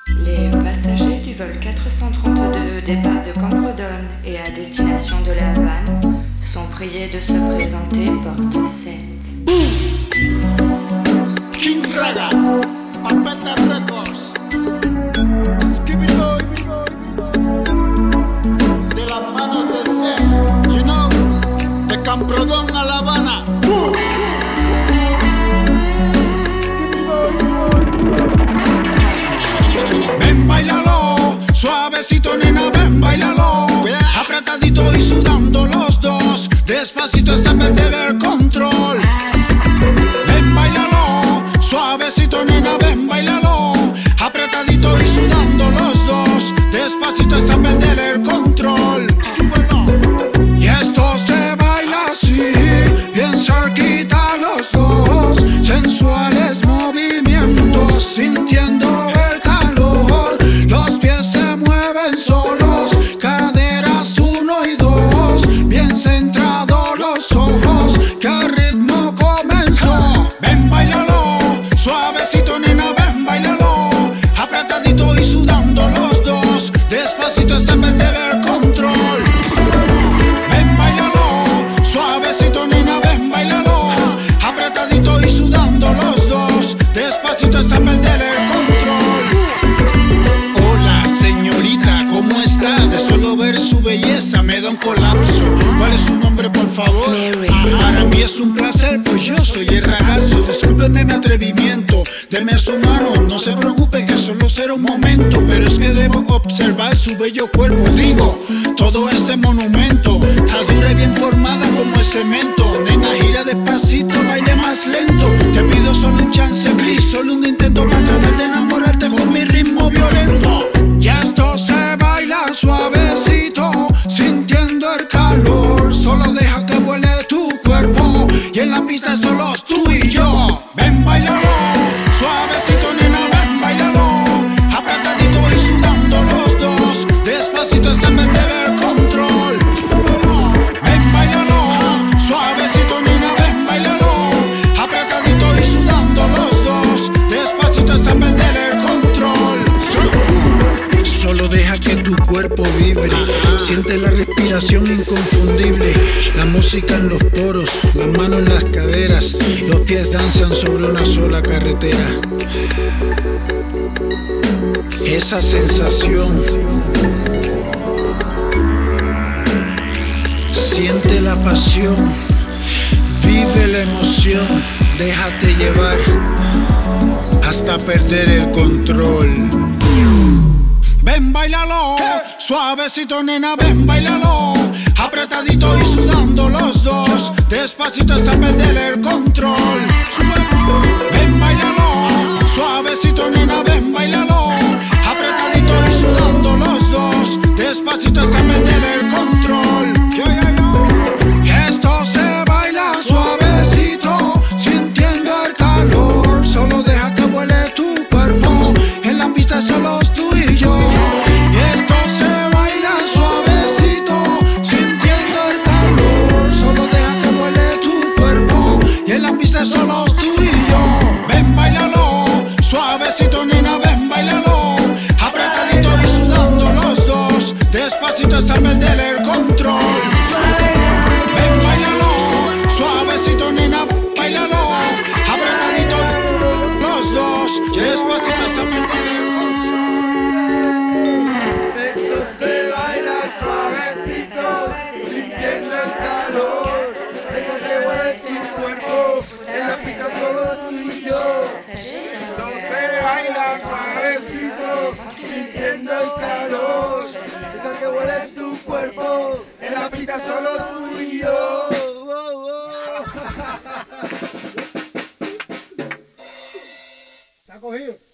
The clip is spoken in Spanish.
Les passagers du vol 432 départ de Camprodon et à destination de La Havane sont priés de se présenter porte 7. King Raga, Papeta Records, Skibidi Boy, de las manos de Cés, you know, de Camprodon a La Habana. Ven, bailalo, suavecito nena, ven, bailalo, apretadito y sudando los dos, despacito hasta perder el control. Ven, bailalo, suavecito nena, ven, bailalo, apretadito y sudando los dos, despacito hasta perder el control. Súbelo. Y esto se baila así, bien cerquita los dos, sensuales movimientos, sintiendo el calor, los pies se mueven solos, caderas 1 y 2, bien centrados los ojos, que el ritmo comenzó. Ven, bailalo, suavecito nena, ven, bailalo, apretadito y sudando los dos, despacito hasta perder el control. Ven, bailalo, suavecito nena, ven, bailalo, apretadito y sudando los dos, despacito hasta perder el control. Hola señorita, ¿cómo está? De solo ver su belleza me da un colapso. ¿Cuál es su nombre, por favor? Para mí es un placer, pues yo soy el ragazzo. Discúlpeme mi atrevimiento, deme su mano, no se preocupe que solo será un momento, pero es que debo observar su bello cuerpo. Digo, todo este monumento, está dura y bien formada como el cemento. Nena, gira despacito, baile más lento. Te pido solo un chance, please, solo un intento para tratar de enamorarte con mi ritmo violento. Y esto se baila suavecito, sintiendo el calor, solo deja que vuele tu cuerpo, y en la pista solo tú y yo. Ven, bailalo, suavecito nena, ven, bailalo, apretadito y sudando los dos, despacito hasta perder el control. Ven, bailalo, suavecito nena, ven, bailalo, apretadito y sudando los dos, despacito hasta perder el control. Solo deja que tu cuerpo vibre, siente la respiración inconfundible, la música en los poros, las manos en las caderas, los pies danzan sobre una sola carretera. Esa sensación, siente la pasión, vive la emoción, déjate llevar hasta perder el control. Ven, bailalo, suavecito nena, ven, bailalo, apretadito y sudando los dos, despacito hasta perder el control. Ven, bailalo, suavecito nena, ven, bailalo, apretadito y sudando los dos, despacito hasta perder el control. Y esto se baila suavecito, sintiendo el calor, solo deja que vuele tu cuerpo, en la pista solo tú y yo. Y esto se baila suavecito, sintiendo el calor, solo deja que vuele tu cuerpo, y en la pista solo tú y yo. Ven, bailalo, suavecito nena, ven, bailalo, apretadito y sudando los dos, despacito hasta perder el control. Ven, bailalo, suavecito nena, bailalo, apretadito los dos, despacito hasta perder el control. Esto se baila suavecito, sintiendo el calor, deja que vuele tu cuerpo, en la pista solo tú y yo. Esto se baila suavecito, sintiendo el calor, deja que vuele tu cuerpo, en la pista solo tú y yo. Está cogido.